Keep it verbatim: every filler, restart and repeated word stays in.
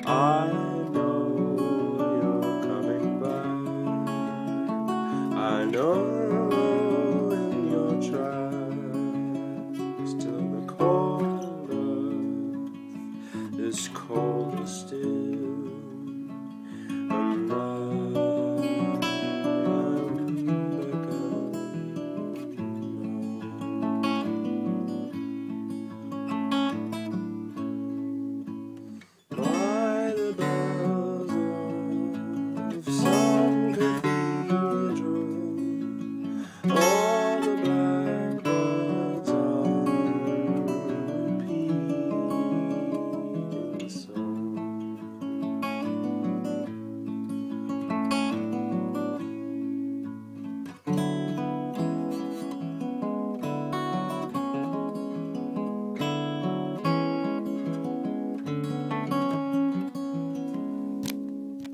I know you're coming back. I know in your tracks till the cold earth is colder still.